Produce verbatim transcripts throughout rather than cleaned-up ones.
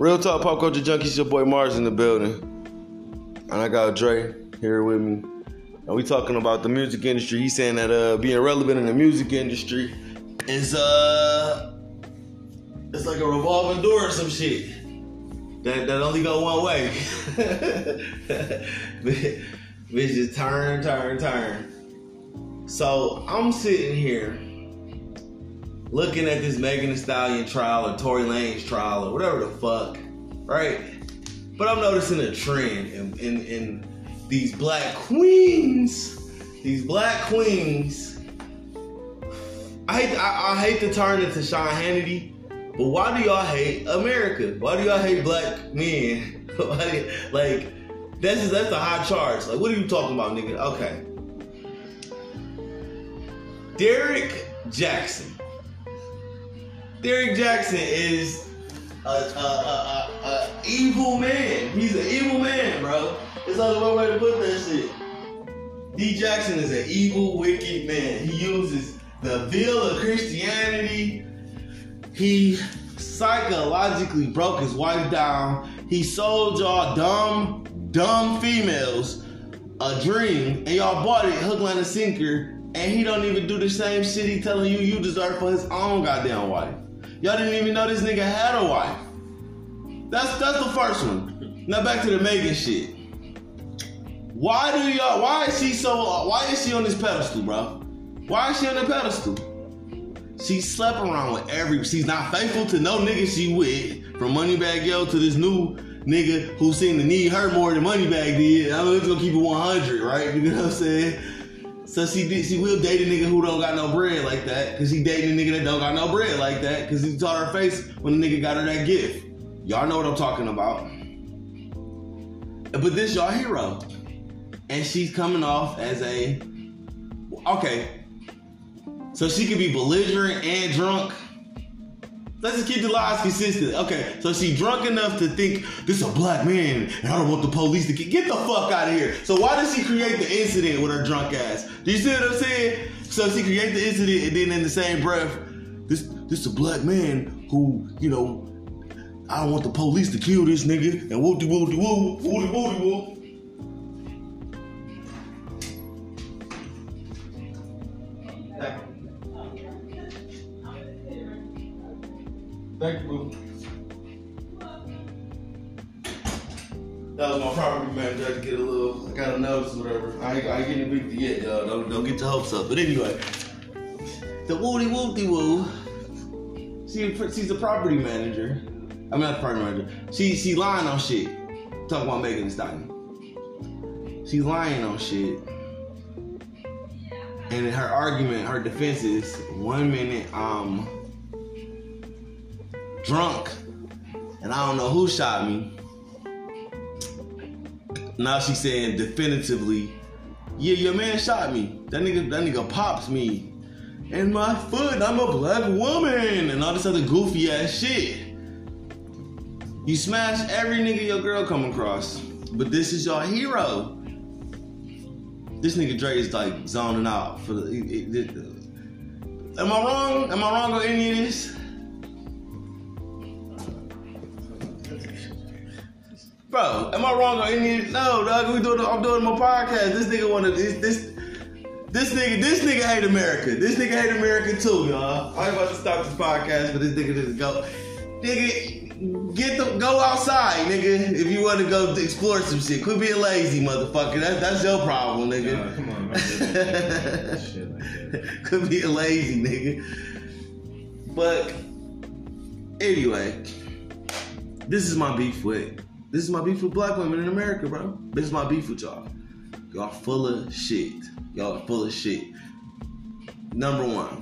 Real Talk Pop Culture Junkies, your boy Mars in the building. And I got Dre here with me. And we talking about the music industry. He's saying that uh, being relevant in the music industry is uh, it's like a revolving door or some shit. That, that only go one way. Bitch just turn, turn, turn. So I'm sitting here looking at this Megan Thee Stallion trial or Tory Lanez trial or whatever the fuck, right? But I'm noticing a trend in, in, in these black queens, these black queens. I hate, I, I hate to turn into Sean Hannity, but why do y'all hate America? Why do y'all hate black men? Like, that's just, that's a high charge. Like, what are you talking about, nigga? Okay. Derrick Jaxn. Derrick Jaxn is a, a, a, a, a evil man. He's an evil man, bro. There's only one way to put that shit. D. Jackson is an evil, wicked man. He uses the veil of Christianity. He psychologically broke his wife down. He sold y'all dumb, dumb females a dream, and y'all bought it hook, line, and sinker, and he don't even do the same shit he telling you you deserve for his own goddamn wife. Y'all didn't even know this nigga had a wife. That's that's the first one. Now back to the Megan shit. Why do y'all, why is she so, why is she on this pedestal, bro? Why is she on the pedestal? She slept around with every, she's not faithful to no nigga she with, from Moneybagg Yo to this new nigga who seemed to need her more than Moneybagg did. I'm just gonna keep it one hundred, right? You know what I'm saying? So she did, she will date a nigga who don't got no bread like that, cause he dating a nigga that don't got no bread like that, cause he saw her face when the nigga got her that gift. Y'all know what I'm talking about. But this y'all hero. And she's coming off as a, okay, so she could be belligerent and drunk. Let's just keep the lies consistent. Okay, so she drunk enough to think this is a black man and I don't want the police to get, get the fuck out of here. So why does she create the incident with her drunk ass? Do you see what I'm saying? So she create the incident and then in the same breath, this this is a black man who, you know, I don't want the police to kill this nigga and whoop de whoop de whoop, whoop de whoop de whoop. Thank you, boo. That was my property manager. I had to get a little, I got a notice or whatever. I ain't, I ain't getting evicted yet, y'all. Don't, don't get your hopes up. But anyway, the woody woopty woo. She, she's a property manager. I'm not a property manager. She, she lying on shit. Talking about Megan Thee Stallion. She's lying on shit. And her argument, her defense is one minute, um, drunk, and I don't know who shot me. Now she's saying definitively, yeah, your man shot me. That nigga, that nigga pops me in my foot. I'm a black woman, and all this other goofy ass shit. You smash every nigga your girl come across, but this is your hero. This nigga Dre is like zoning out for the. It, it, it, am I wrong? Am I wrong on any of this? Bro, am I wrong on any? No, dog. We doing. I'm doing my podcast. This nigga wanna. This this this nigga. This nigga hate America. This nigga hate America too, y'all. I ain't about to stop this podcast, but this nigga just go. Nigga, get the go outside, nigga. If you want to go explore some shit, quit being lazy, motherfucker. That's that's your problem, nigga. Nah, come on, man. Shit like that. Quit being lazy, nigga. But anyway, this is my beef with. This is my beef with black women in America, bro. This is my beef with y'all. Y'all full of shit. Y'all full of shit. Number one,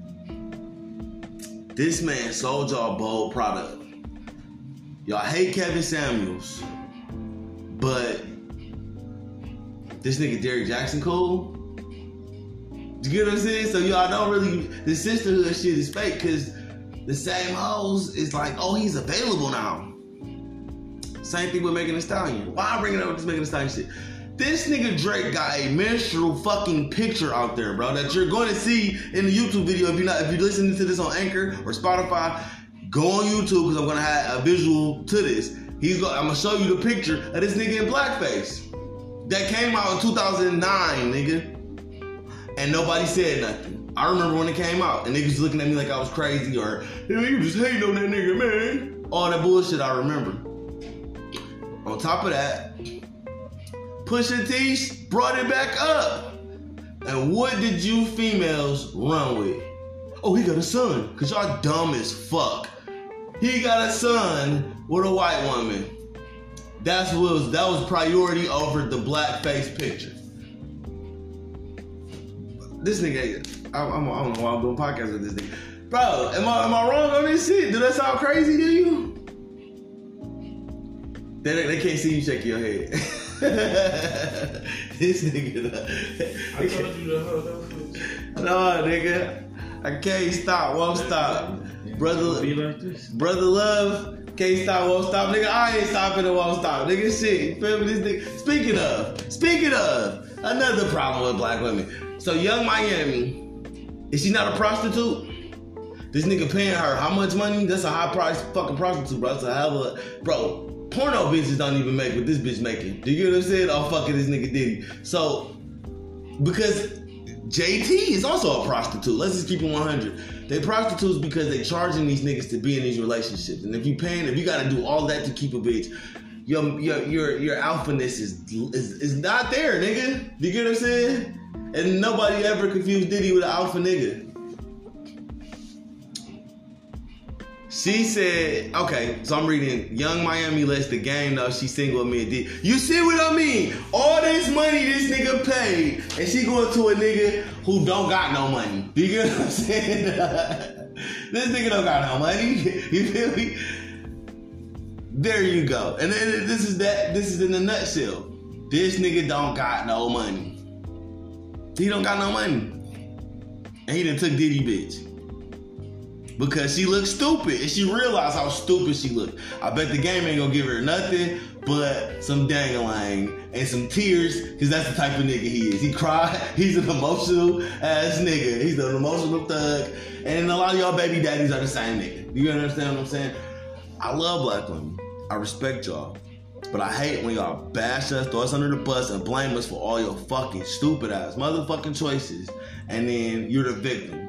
this man sold y'all bold product. Y'all hate Kevin Samuels, but this nigga Derrick Jaxn cool. You get what I'm saying? So y'all don't really, the sisterhood shit is fake because the same hoes is like, oh, he's available now. Same thing with Megan Thee Stallion. Why I'm bringing up this Megan Thee Stallion shit? This nigga Drake got a menstrual fucking picture out there, bro, that you're going to see in the YouTube video if you're not, if you're listening to this on Anchor or Spotify. Go on YouTube because I'm gonna have a visual to this. He's going. I'm gonna show you the picture of this nigga in blackface that came out in two thousand nine, nigga, and nobody said nothing. I remember when it came out, and niggas looking at me like I was crazy or you just hating on that nigga, man. All that bullshit I remember. On top of that, Pusha T brought it back up. And what did you females run with? Oh, he got a son, cause y'all dumb as fuck. He got a son with a white woman. That's what was that was priority over the blackface picture. This nigga, I, I'm, I don't know why I'm doing podcasts with this nigga. Bro, am I am I wrong on this shit? Do that sound crazy to you? They, they can't see you shake your head. This nigga. I told you to hold on. No, nigga. I can't stop, won't stop. Brother, Be like this. brother love, can't stop, won't stop. Nigga, I ain't stopping and won't stop. Nigga, shit. You feel me? This nigga. Speaking of, speaking of, another problem with black women. So Young Miami, is she not a prostitute? This nigga paying her how much money? That's a high price fucking prostitute, bro. That's a hell of a, bro. Porno bitches don't even make what this bitch making. Do you get what I'm saying? Oh, fucking this nigga Diddy. So, because J T is also a prostitute. Let's just keep it one hundred. They prostitutes because they charging these niggas to be in these relationships. And if you paying, if you gotta do all that to keep a bitch, your your your your alphaness is is, is not there, nigga. Do you get what I'm saying? And nobody ever confused Diddy with an alpha nigga. She said, okay, so I'm reading Young Miami lets the game know she's single with me and D. You see what I mean? All this money this nigga paid, and she going to a nigga who don't got no money. Do you get what I'm saying? This nigga don't got no money. You feel me? There you go. And then this is that. This is in a nutshell. This nigga don't got no money. He don't got no money. And he done took Diddy bitch. Because she looked stupid, and she realized how stupid she looked. I bet the game ain't gonna give her nothing but some dangling and some tears, because that's the type of nigga he is. He cried. He's an emotional ass nigga. He's an emotional thug. And a lot of y'all baby daddies are the same nigga. You understand what I'm saying? I love black women. I respect y'all. But I hate when y'all bash us, throw us under the bus, and blame us for all your fucking stupid ass motherfucking choices. And then you're the victim.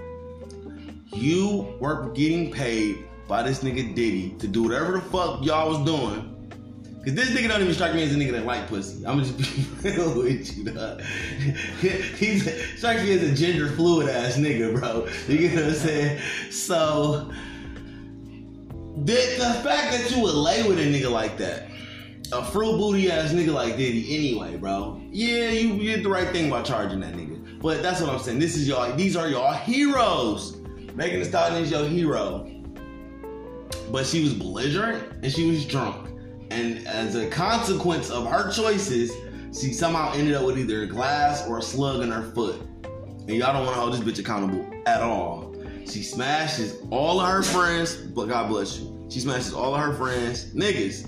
You were getting paid by this nigga Diddy to do whatever the fuck y'all was doing. Cause this nigga don't even strike me as a nigga that like pussy. I'm just be real with you, dog. He strikes me as a gender fluid ass nigga, bro. You get what I'm saying? So, the, the fact that you would lay with a nigga like that, a fruit booty ass nigga like Diddy anyway, bro. Yeah, you, you did the right thing by charging that nigga. But that's what I'm saying. This is y'all, these are y'all heroes. Megan Thee Stallion is your hero. But she was belligerent and she was drunk. And as a consequence of her choices, she somehow ended up with either a glass or a slug in her foot. And y'all don't want to hold this bitch accountable at all. She smashes all of her friends, but God bless you. She smashes all of her friends, niggas.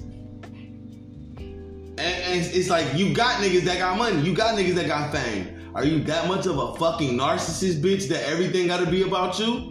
And, and it's, it's like, you got niggas that got money. You got niggas that got fame. Are you that much of a fucking narcissist, bitch, that everything gotta be about you?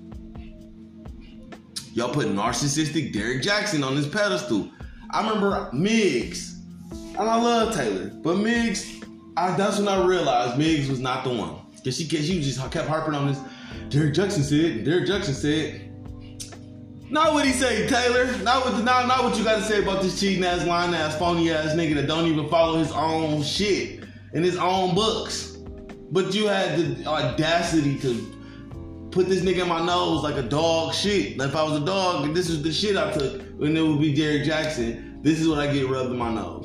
Y'all put narcissistic Derrick Jackson on this pedestal. I remember Miggs, and I love Taylor, but Miggs, I, that's when I realized Miggs was not the one. Cause she, she just kept harping on this. Derrick Jackson said, Derrick Jackson said. Not what he say, Taylor. Not what, not, not what you gotta say about this cheating ass, lying ass, phony ass nigga that don't even follow his own shit in his own books. But you had the audacity to put this nigga in my nose like a dog shit. Like if I was a dog, this is the shit I took, and it would be Derrick Jackson. This is what I get rubbed in my nose.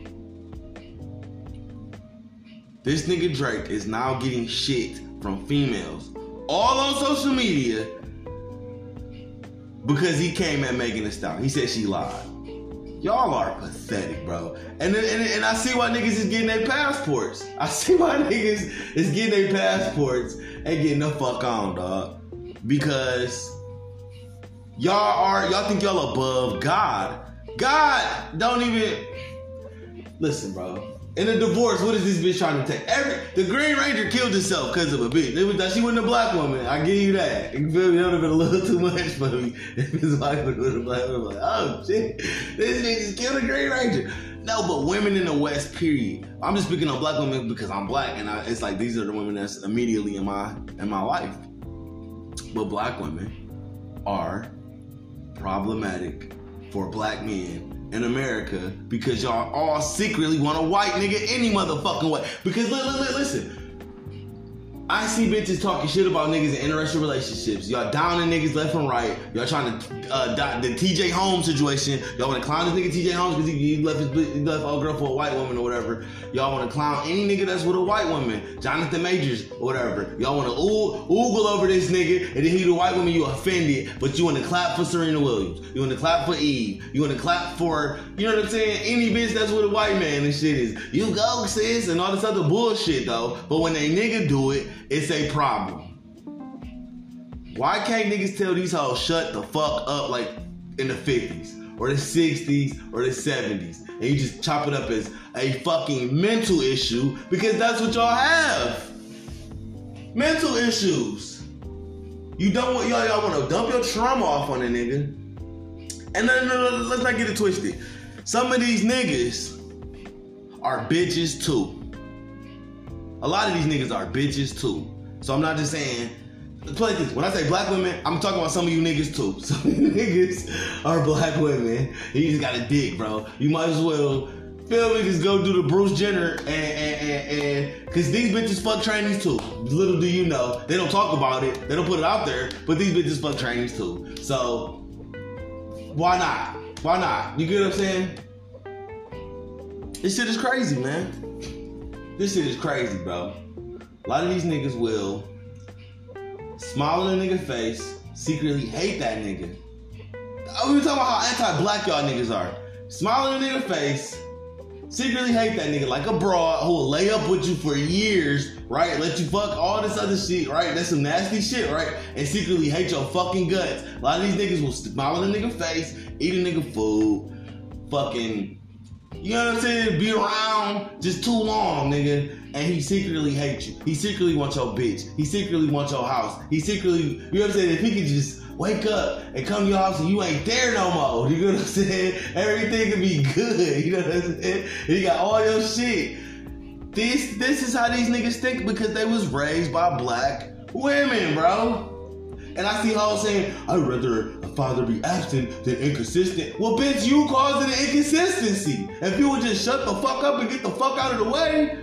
This nigga Drake is now getting shit from females all on social media because he came at Megan Thee Stallion. He said she lied. Y'all are pathetic, bro. And, and and I see why niggas is getting their passports. I see why niggas is getting their passports and getting the fuck on, dog. Because y'all are, y'all think y'all above God. God don't even, listen, bro. In a divorce, what is this bitch trying to take? Every the Green Ranger killed herself because of a bitch. It was that she wasn't a black woman. I give you that. You feel me? That would have been a little too much for me if his wife would have been a black woman. Like, oh shit, this nigga just killed a Green Ranger. No, but women in the West, period. I'm just speaking on black women because I'm black, and I, it's like these are the women that's immediately in my in my life. But black women are problematic for black men in America because y'all all secretly want a white nigga any motherfucking way. Because li- li- li- listen, I see bitches talking shit about niggas in interracial relationships. Y'all downing niggas left and right. Y'all trying to uh, die, the T J Holmes situation. Y'all want to clown this nigga T J Holmes because he, he left his he left old girl for a white woman or whatever. Y'all want to clown any nigga that's with a white woman, Jonathan Majors or whatever. Y'all want to oo- oogle over this nigga and then he the white woman you offended, but you want to clap for Serena Williams. You want to clap for Eve. You want to clap for, you know what I'm saying? Any bitch that's with a white man and shit is you go sis and all this other bullshit though. But when they nigga do it, it's a problem. Why can't niggas tell these hoes shut the fuck up like in the fifties or the sixties or the seventies and you just chop it up as a fucking mental issue because that's what y'all have. Mental issues. You don't want y'all, y'all want to dump your trauma off on a nigga. And no, no, no, let's not get it twisted. Some of these niggas are bitches too. A lot of these niggas are bitches too. So I'm not just saying, play this. When I say black women, I'm talking about some of you niggas too. Some of you niggas are black women. You just got a dick, bro. You might as well, feel me, just go do the Bruce Jenner and, and, and, and, cause these bitches fuck trainees too. Little do you know. They don't talk about it. They don't put it out there, but these bitches fuck trainees too. So, why not? Why not? You get what I'm saying? This shit is crazy, man. This shit is crazy, bro. A lot of these niggas will smile in a nigga face, secretly hate that nigga. We were talking about how anti-black y'all niggas are. Smile in a nigga face, secretly hate that nigga like a broad who will lay up with you for years, right? Let you fuck all this other shit, right? That's some nasty shit, right? And secretly hate your fucking guts. A lot of these niggas will smile in a nigga face, eat a nigga food, fucking, you know what I'm saying? Be around just too long, nigga. And he secretly hates you. He secretly wants your bitch. He secretly wants your house. He secretly, you know what I'm saying? If he could just wake up and come to your house and you ain't there no more. You know what I'm saying? Everything could be good. You know what I'm saying? And you got all your shit. This, this is how these niggas think because they was raised by black women, bro. And I see hoes saying, I'd rather a father be absent than inconsistent. Well, bitch, you causing the inconsistency. If you would just shut the fuck up and get the fuck out of the way,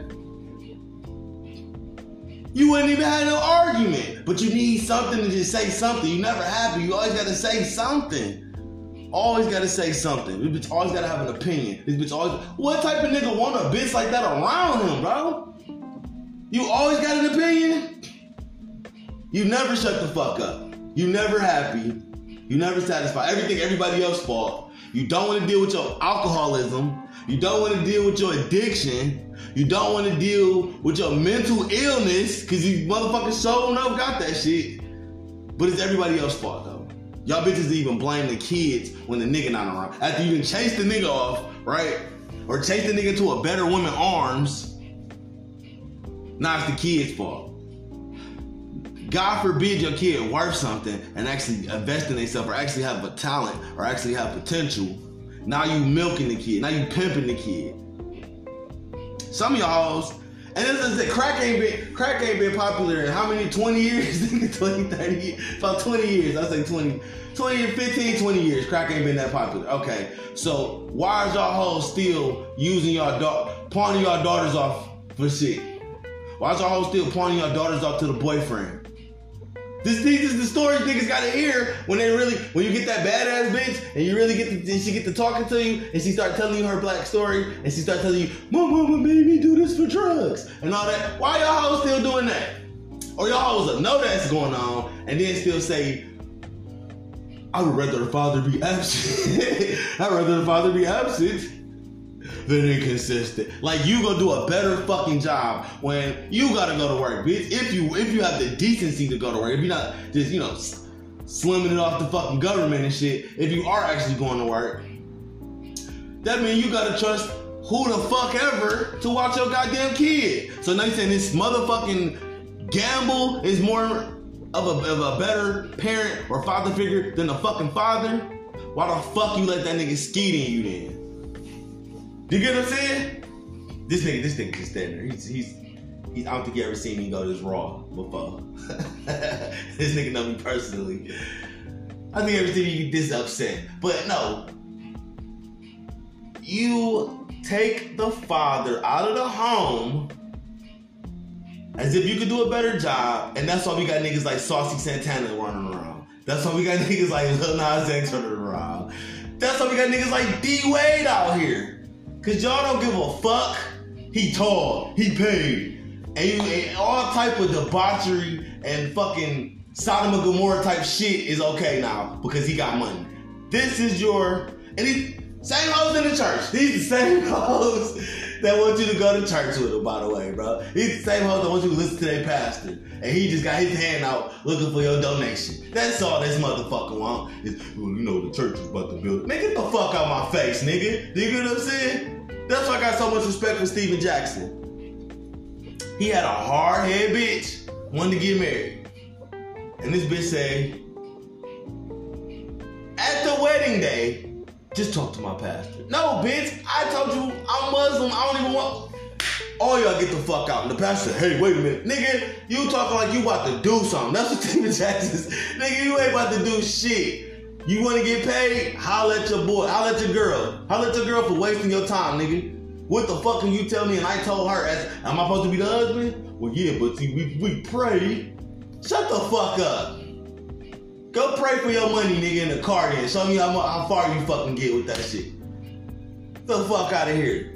you wouldn't even have no argument. But you need something to just say something. You never happy. You always gotta say something. Always gotta say something. This bitch always gotta have an opinion. This bitch always, what type of nigga want a bitch like that around him, bro? You always got an opinion? You never shut the fuck up. You never happy. You never satisfied. Everything everybody else's fault. You don't want to deal with your alcoholism. You don't want to deal with your addiction. You don't want to deal with your mental illness because you motherfuckers so enough got that shit. But it's everybody else's fault though. Y'all bitches even blame the kids when the nigga not around. After you done chase the nigga off, right? Or chase the nigga to a better woman's arms. Now it's the kid's fault. God forbid your kid worth something and actually invest in themselves or actually have a talent or actually have potential. Now you milking the kid. Now you pimping the kid. Some of y'all hoes, and this is it, crack ain't been crack ain't been popular in how many, twenty years? twenty, thirty years, about twenty years. I say twenty, twenty, fifteen, twenty years. Crack ain't been that popular. Okay, so why is y'all hoes still using y'all da- pawning y'all daughters off for shit? Why is y'all hoes still pawning y'all daughters off to the boyfriend? This, these is the stories niggas gotta hear when they really, when you get that badass bitch and you really get to, she get to talking to you and she start telling you her black story and she start telling you, my mama made me do this for drugs and all that. Why y'all hoes still doing that? Or y'all hoes know that's going on and then still say, I would rather the father be absent. I'd rather the father be absent than inconsistent. Like you gonna do a better fucking job when you gotta go to work, bitch. If you if you have the decency to go to work, if you're not just, you know, slimming it off the fucking government and shit, if you are actually going to work, that means you gotta trust who the fuck ever to watch your goddamn kid. So now you saying this motherfucking Gamble is more of a, of a better parent or father figure than the fucking father? Why the fuck you let that nigga skeet in you then? You get what I'm saying? This nigga, this nigga just standing there. He's, he's, he's, I don't think you ever seen me go this raw before. This nigga know me personally. I think every time you get this upset. But no. You take the father out of the home as if you could do a better job, and that's why we got niggas like Saucy Santana running around. That's why we got niggas like Lil Nas X running around. That's why we got niggas like D-Wade out here. Cause y'all don't give a fuck. He tall, he paid, and, you, and all type of debauchery and fucking Sodom and Gomorrah type shit is okay now because he got money. This is your, and he, same hoes in the church. These the same hoes that want you to go to church with him, by the way, bro. These the same hoes that want you to listen to their pastor. And he just got his hand out looking for your donation. That's all this motherfucker want. Is, well, you know, the church is about to build it. Man, get the fuck out my face, nigga. Do you get what I'm saying? That's why I got so much respect for Steven Jackson. He had a hard head bitch, wanted to get married. And this bitch said, at the wedding day, just talk to my pastor. No, bitch, I told you I'm Muslim. I don't even want... All y'all get the fuck out. And the pastor said, hey, wait a minute. Nigga, you talking like you about to do something. That's what Steven Jackson says. Nigga, you ain't about to do shit. You want to get paid? Holla at your boy. Holla at your girl. Holla at your girl for wasting your time, nigga. What the fuck can you tell me? And I told her, as, am I supposed to be the husband? Well, yeah, but see, we, we pray. Shut the fuck up. Go pray for your money, nigga, in the car then. Show me how, how far you fucking get with that shit. Get the fuck out of here.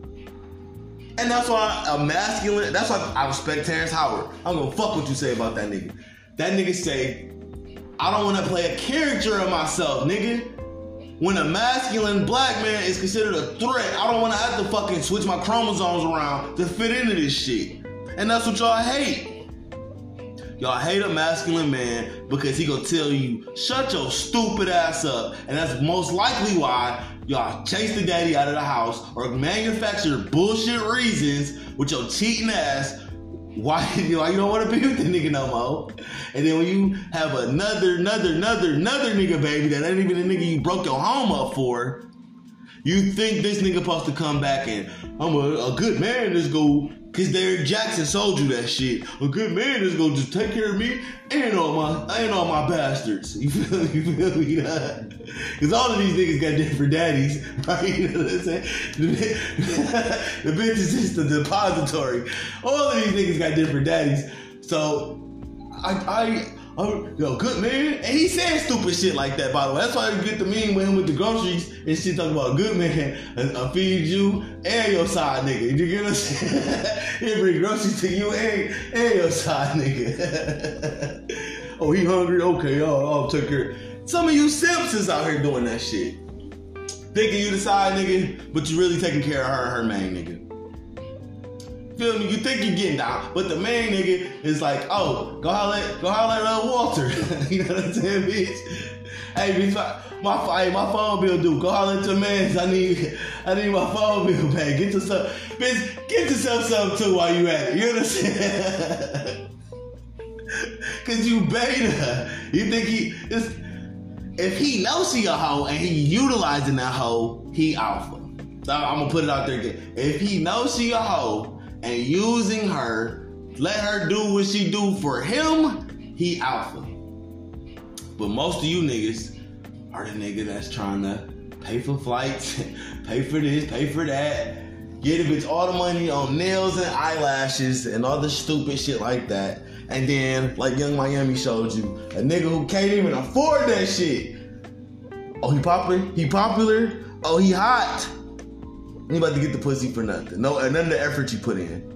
And that's why a masculine, that's why I respect Terrence Howard. I'm gonna fuck what you say about that nigga. That nigga say, I don't wanna play a character of myself, nigga. When a masculine black man is considered a threat, I don't wanna have to fucking switch my chromosomes around to fit into this shit. And that's what y'all hate. Y'all hate a masculine man because he gonna tell you, shut your stupid ass up. And that's most likely why y'all chase the daddy out of the house or manufacture bullshit reasons with your cheating ass why, why you don't want to be with the nigga no more. And then when you have another, another, another, another nigga baby that ain't even the nigga you broke your home up for, you think this nigga supposed to come back and I'm a, a good man, let's go. Cause Derrick Jackson sold you that shit. A good man is gonna just take care of me and all my and all my bastards. You feel me? You feel me? Cause all of these niggas got different daddies, right? You know what I'm saying? The, the bitch is just a depository. All of these niggas got different daddies. So I I I'm, yo, good man. And he said stupid shit like that, by the way. That's why you get the meme with him with the groceries and shit talking about good man. I, I feed you and your side nigga. You get what I'm saying? He bring groceries to you and, and your side nigga. Oh, he hungry? Okay, I'll, I'll take care. Some of you simps is out here doing that shit. Thinking you the side nigga, but you really taking care of her and her main nigga. Feel me? You think you're getting down, but the main nigga is like, oh, go holler at, go holler at uh, Walter. You know what I'm saying, bitch? Hey, bitch, my, my, my phone bill due. Go holler at your mans. I need, I need my phone bill paid. Get yourself, bitch, get yourself something too while you at it. You know what I'm saying? Cause you beta. You think he, it's, if he knows she a hoe and he utilizing that hoe, he alpha. So I'm gonna put it out there again. If he knows she a hoe, and using her, let her do what she do for him, he alpha. But most of you niggas are the nigga that's trying to pay for flights, pay for this, pay for that, get a bitch all the money on nails and eyelashes and all the stupid shit like that. And then, like Young Miami showed you, a nigga who can't even afford that shit. Oh, he popular? He popular? Oh, he hot? You about to get the pussy for nothing. No, none of the effort you put in.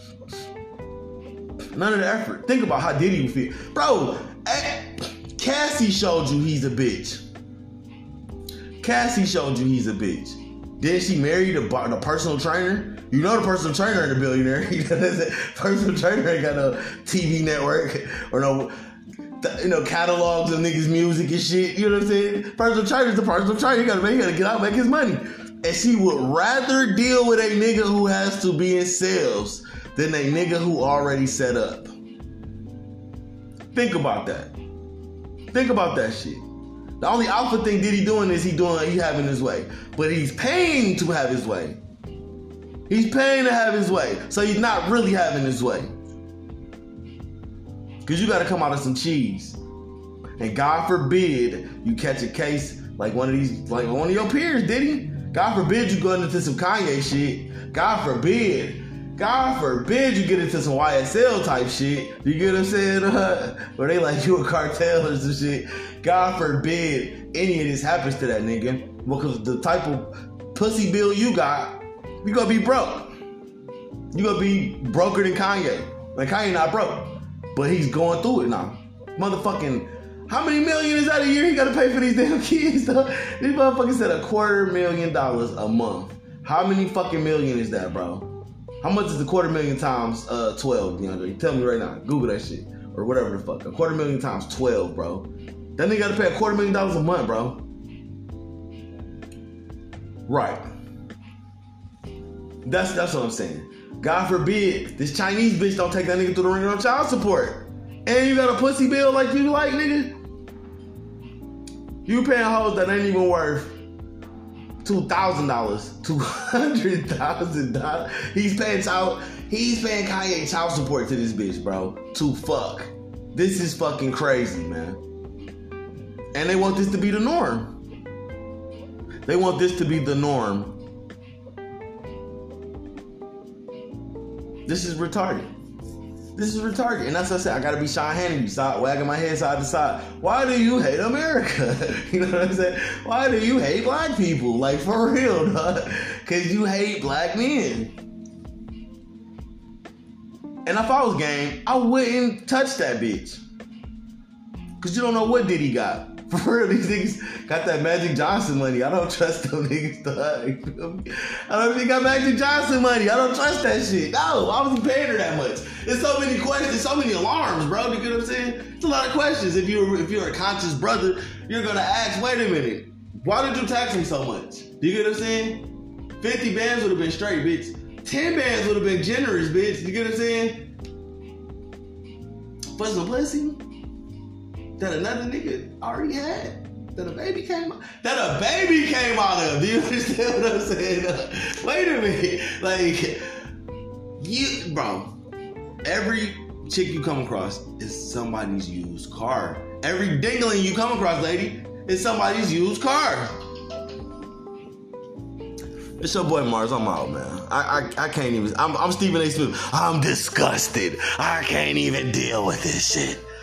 None of the effort. Think about how Diddy you feel. Bro, Cassie showed you he's a bitch. Cassie showed you he's a bitch. Then she married a, a personal trainer. You know the personal trainer ain't a billionaire. You know that personal trainer ain't got no T V network or no, you know, catalogs of niggas' music and shit. You know what I'm saying? Personal trainer's the personal trainer. You gotta, man, you gotta get out and make his money. And she would rather deal with a nigga who has to be in sales than a nigga who already set up. Think about that. Think about that shit. The only alpha thing Diddy doing is he doing he having his way. But he's paying to have his way. He's paying to have his way. So he's not really having his way. Because you got to come out of some cheese. And God forbid you catch a case like one of these, like one of your peers, Diddy. God forbid you go into some Kanye shit. God forbid. God forbid you get into some Y S L type shit. You get what I'm saying? Uh, where they like you a cartel or some shit. God forbid any of this happens to that nigga. Because the type of pussy bill you got, you gonna be broke. You gonna be broker than Kanye. Like Kanye not broke. But he's going through it now. Motherfucking, how many million is that a year he gotta pay for these damn kids? Though? These motherfuckers said a quarter million dollars a month. How many fucking million is that, bro? How much is a quarter million times uh, twelve, DeAndre? Tell me right now. Google that shit. Or whatever the fuck. A quarter million times twelve, bro. That nigga gotta pay a quarter million dollars a month, bro. Right. That's that's what I'm saying. God forbid this Chinese bitch don't take that nigga through the ringer on child support. And you got a pussy bill like you like, nigga? You paying hoes that ain't even worth two thousand dollars, two hundred thousand dollars. He's paying child, he's paying Kanye child support to this bitch, bro. To fuck. This is fucking crazy, man. And they want this to be the norm. They want this to be the norm. This is retarded. This is retarded. And that's what I said. I gotta be Sean Hannity, side, wagging my head side to side. Why do you hate America? You know what I'm saying? Why do you hate black people? Like, for real, dog. Because you hate black men. And if I was game, I wouldn't touch that bitch. Because you don't know what Diddy got. For real, these niggas got that Magic Johnson money. I don't trust them niggas, dog. I don't think got Magic Johnson money. I don't trust that shit. No, I wasn't paying her that much. There's so many questions, so many alarms, bro. You get what I'm saying? It's a lot of questions. If you're if you're a conscious brother, you're gonna ask, wait a minute, why did you tax me so much? Do you get what I'm saying? fifty bands would have been straight, bitch. ten bands would have been generous, bitch. You get what I'm saying? For some pussy that another nigga already had, that a baby came out, that a baby came out of. Do you understand what I'm saying? Uh, wait a minute, like you, bro. Every chick you come across is somebody's used car. Every dingling you come across, lady, is somebody's used car. It's your boy Mars. I'm out, man. I I, I can't even. I'm, I'm Stephen A. Smith. I'm disgusted. I can't even deal with this shit.